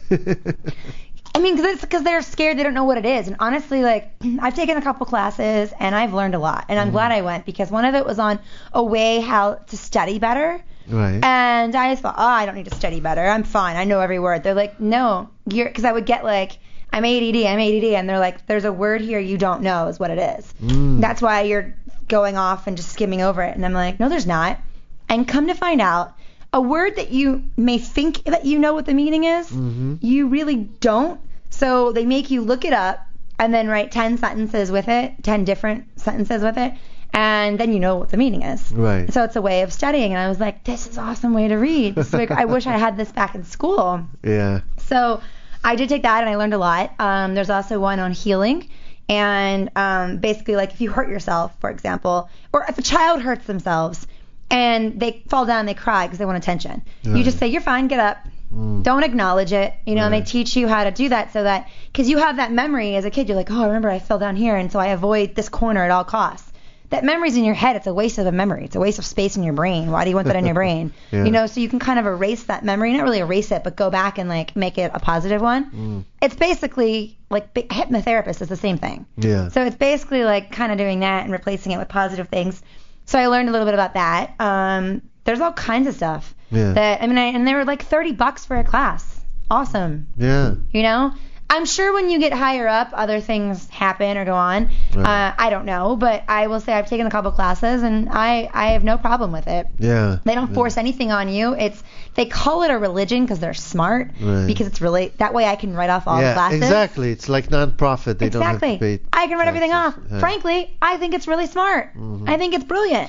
I mean, because because they're scared, they don't know what it is. And honestly, like I've taken a couple classes and I've learned a lot, and I'm glad I went because one of it was on a way how to study better. Right. And I just thought, oh, I don't need to study better. I'm fine. I know every word. They're like, no, you're, because I would get like, I'm A D D, I'm A D D, and they're like, there's a word here you don't know is what it is. Mm. That's why you're going off and just skimming over it. And I'm like, no, there's not. And come to find out, a word that you may think that you know what the meaning is, Mhm. you really don't. So they make you look it up and then write ten sentences with it, ten different sentences with it, and then you know what the meaning is. Right. So it's a way of studying. And I was like, this is an awesome way to read. This is like, I wish I had this back in school. Yeah. So I did take that and I learned a lot. Um, there's also one on healing. And um, basically, like if you hurt yourself, for example, or if a child hurts themselves and they fall down, they cry because they want attention. You Right. just say, you're fine, get up. Mm. Don't acknowledge it. You know, and they Right. teach you how to do that so that, because you have that memory as a kid. You're like, oh, I remember I fell down here, and so I avoid this corner at all costs. That memory's in your head. It's a waste of a memory. It's a waste of space in your brain. Why do you want that in your brain? Yeah. You know, so you can kind of erase that memory. Not really erase it, but go back and like make it a positive one. Mm. It's basically like bi- hypnotherapist is the same thing. Yeah. So it's basically like kind of doing that and replacing it with positive things. So I learned a little bit about that. Um, there's all kinds of stuff. Yeah. That I mean, I, and they were like thirty bucks for a class. Awesome. Yeah. You know, I'm sure when you get higher up, other things happen or go on. Right. Uh, I don't know, but I will say I've taken a couple classes and I I have no problem with it. Yeah. They don't Yeah. force anything on you. It's they call it a religion because they're smart. Right. Because it's really that way I can write off all yeah, the classes. exactly. It's like non-profit. They Exactly. don't have to pay. I can write everything off. taxes. Yeah. Frankly, I think it's really smart. Mhm. I think it's brilliant.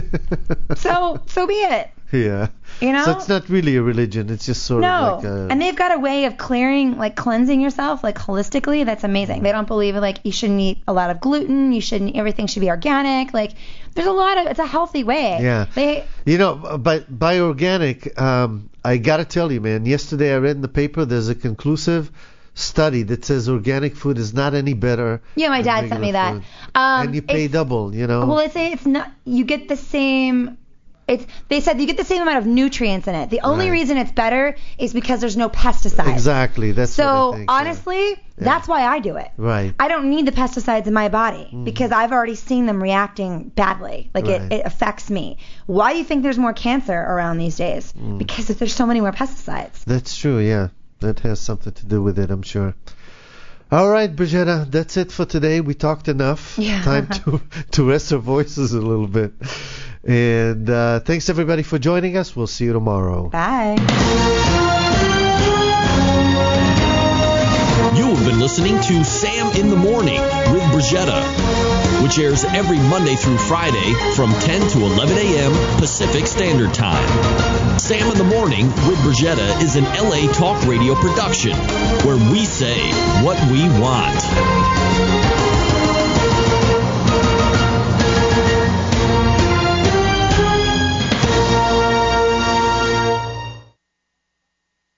So so be it. Yeah. You know? So it's not really a religion. It's just sort No, of like a. and they've got a way of clearing, like cleansing yourself, like holistically. That's amazing. They don't believe like you shouldn't eat a lot of gluten. You shouldn't. Everything should be organic. Like there's a lot of. It's a healthy way. Yeah. They. You know, by by organic, um, I gotta tell you, man. Yesterday I read in the paper there's a conclusive study that says organic food is not any better. Yeah, my than dad sent regular me that. food. Um, and you pay it's- double. You know. Well, they say it's not. You get the same. It's. They said you get the same amount of nutrients in it. The only Right. reason it's better is because there's no pesticides. Exactly. That's So what I think, yeah. honestly, that's why I do it. Right. I don't need the pesticides in my body Mhm. because I've already seen them reacting badly. Like Right. it, it affects me. Why do you think there's more cancer around these days? Mm. Because if there's so many more pesticides. That's true, yeah. That has something to do with it, I'm sure. All right, Brigitta, that's it for today. We talked enough. Yeah. Time to to rest our voices a little bit. And uh, thanks, everybody, for joining us. We'll see you tomorrow. Bye. You have been listening to Sam in the Morning with Brigitta, which airs every Monday through Friday from ten to eleven a.m. Pacific Standard Time. Sam in the Morning with Brigitta is an L A Talk Radio production where we say what we want.